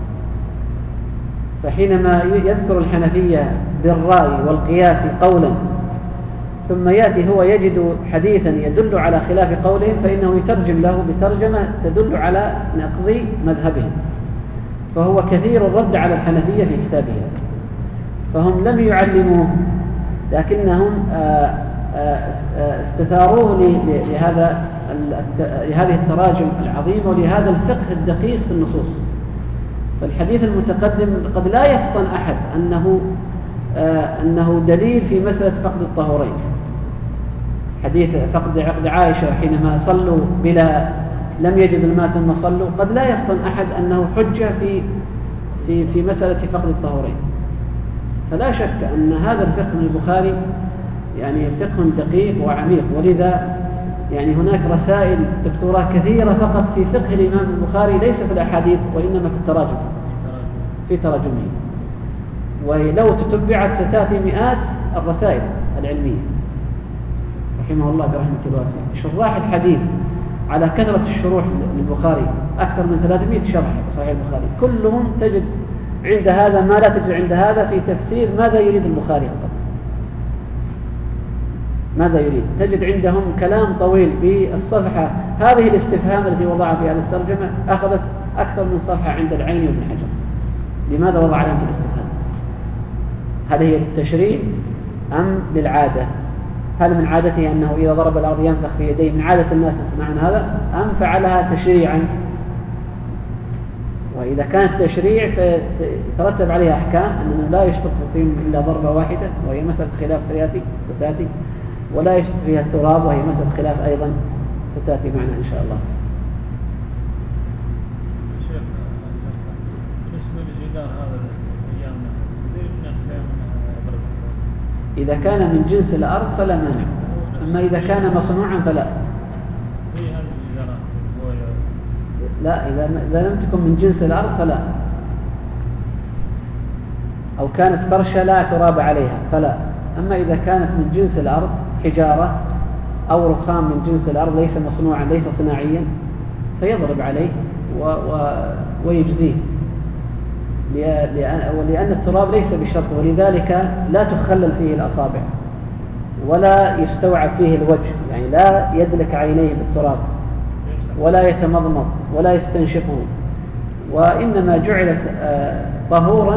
فحينما يذكر الحنفية بالرأي والقياس قولا ثم يأتي هو يجد حديثا يدل على خلاف قولهم، فإنه يترجم له بترجمة تدل على نقض مذهبهم. فهو كثير الرد على الحنفية في كتابه، فهم لم يعلموه لكنهم استثاروه لهذا لهذه التراجم العظيمة ولهذا الفقه الدقيق في النصوص. فالحديث المتقدم قد لا يفطن أحد أنه آه أنه دليل في مسألة فقد الطهورين. حديث فقد عقد عائشة حينما صلوا بلا لم يجد الماء ثم صلوا، قد لا يفطن أحد أنه حجة في في في مسألة فقد الطهورين. فلا شك أن هذا الفقه من البخاري يعني فقه دقيق وعميق، ولذا يعني هناك رسائل دكتوراه كثيرة فقط في فقه الإمام البخاري، ليس في الأحاديث وإنما في التراجم، في تراجمه. ولو تتبعت ستأتي مئات الرسائل العلمية رحمه الله برحمة الواسعة. شراح الحديث على كثرة الشروح للبخاري أكثر من ثلاثمائة شرح صحيح البخاري، كلهم تجد عند هذا ما لا تجد عند هذا في تفسير ماذا يريد البخاري فقط. ماذا يريد؟ تجد عندهم كلام طويل بالصفحة. هذه الاستفهام التي وضع في هذه الترجمة أخذت أكثر من صفحة عند العين وابن حجر. لماذا وضع علامة الاستفهام؟ هل هي للتشريع أم للعادة؟ هل من عادته أنه إذا ضرب الأرض ينفخ في يديه، من عادة الناس يسمعون هذا، أم فعلها تشريعا؟ وإذا كانت تشريع فيترتب عليها أحكام أنه لا يشترط في الطين إلا ضربة واحدة، وهي مسألة خلاف سيأتي ستأتي، ولا يشترط فيها التراب، وهي مسألة خلاف أيضا ستأتي معنا إن شاء الله. شيخ بالنسبة للجدار هذا أيامنا كثير من الناس إذا كان من جنس الأرض فلا مانع، أما إذا كان مصنوعا فلا. لا، إذا إذا لم تكن من جنس الأرض فلا، أو كانت فرشة لا تراب عليها فلا. أما إذا كانت من جنس الأرض حجارة أو رخام من جنس الأرض ليس مصنوعا ليس صناعيا فيضرب عليه و و ويجزيه، لأن, ولأن التراب ليس بشرط، ولذلك لا تخلل فيه الأصابع ولا يستوعب فيه الوجه، يعني لا يدلك عينيه بالتراب ولا يتمضمض ولا يستنشقه، وإنما جعلت طهورا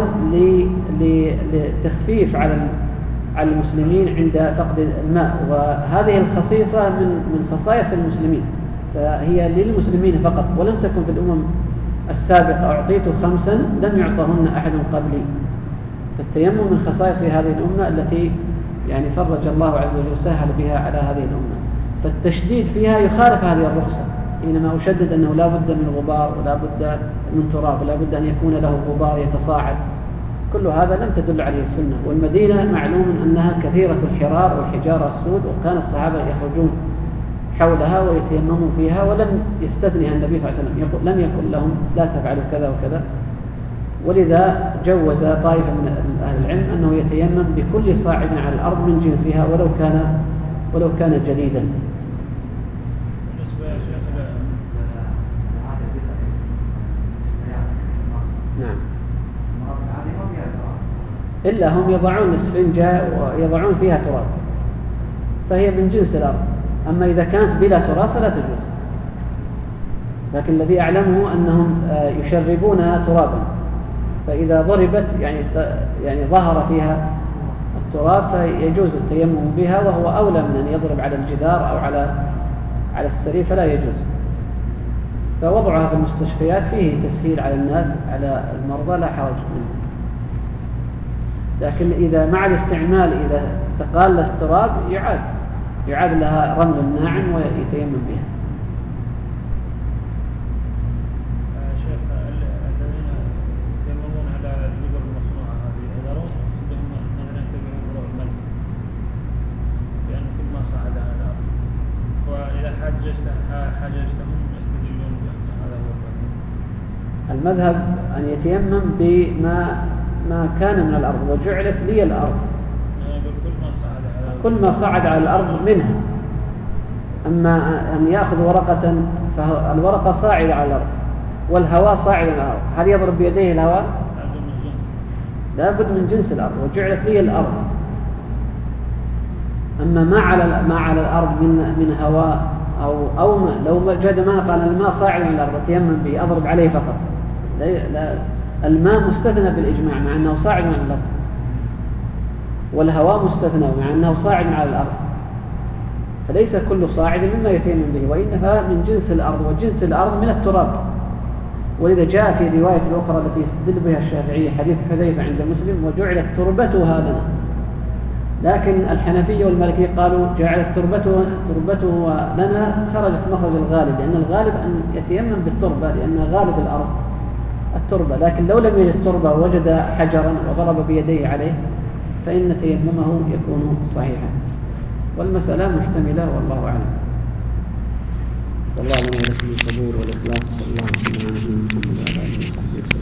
لتخفيف على على المسلمين عند فقد الماء. وهذه الخصيصة من من خصائص المسلمين، فهي للمسلمين فقط، ولم تكن في الأمم السابقة. أعطيت خمسا لم يعطهن أحد قبلي. فالتيمم من خصائص هذه الأمة التي يعني فرج الله عز وجل وسهل بها على هذه الأمة، فالتشديد فيها يخالف هذه الرخصة. حينما أشدد أنه لا بد من غبار ولا بد من تراب ولا بد أن يكون له غبار يتصاعد، كل هذا لم تدل عليه السنة. والمدينة معلوم أنها كثيرة الحرار والحجارة السود، وكان الصحابة يخرجون حولها ويتيممون فيها، ولم يستثنها النبي صلى الله عليه وسلم، يقول لم يقل لهم لا تفعلوا كذا وكذا. ولذا جوز طائفة من أهل العلم أنه يتيمم بكل صاعد على الأرض من جنسها ولو كان ولو كان جليدا. نعم. إلا هم يضعون اسفنجة ويضعون فيها تراب، فهي من جنس الأرض. أما إذا كانت بلا تراب فلا تجوز. لكن الذي أعلمه أنهم يشربونها ترابا، فإذا ضربت يعني يعني ظهر فيها التراب فيجوز التيمم بها، وهو أولى من أن يضرب على الجدار أو على على السرير، فلا يجوز. فوضعها في المستشفيات فيه تسهيل على الناس على المرضى لا حرج منه. لكن إذا مع الاستعمال إذا تقال التراب يعاد يعاد لها رمل ناعم ويتيمم بها. شيخ الذين يتيممون على الجبر المصنوعة هذه يقدرون عندهم مثلا يتبعون فروع الملك، لأن كل ما صعد على الأرض وإذا حاججتهم يستدلون هذا هو المذهب أن يتيمم بما ما كان من الأرض، وجعلت لي الأرض كل ما صعد على الأرض منها. أما أن يأخذ ورقة فالورقة صاعدة على الأرض والهواء صاعد على الأرض، هل يضرب بيديه الهواء؟ لا بد من جنس الأرض، وجعلت لي الأرض. أما ما على ما على الأرض من من هواء أو أو ما لو وجد ماء قال الماء صاعد على الأرض أتيمم به أضرب عليه فقط. لا, لا الماء مستثنى بالإجماع مع أنه صاعد على الأرض، والهواء مستثنى مع أنه صاعد على الأرض. فليس كل صاعد مما يتيمم به، وإنها من جنس الأرض، وجنس الأرض من التراب. ولذا جاء في رواية الأخرى التي يستدل بها الشافعية حديث حذيفة عند مسلم: وجعلت تربتها لنا. لكن الحنفية والمالكية قالوا جعلت تربته تربته لنا، خرجت مخرج الغالب، لأن الغالب أن يتيمم بالتربة لأن غالب الأرض التربة. لكن لو لم يجد تربة وجد حجرا وضرب بيديه عليه فإن تيممه يكون صحيحا. والمسألة محتملة والله أعلم. صلى الله عليه وسلم القبول والإخلاص. صلى الله عليه وسلم.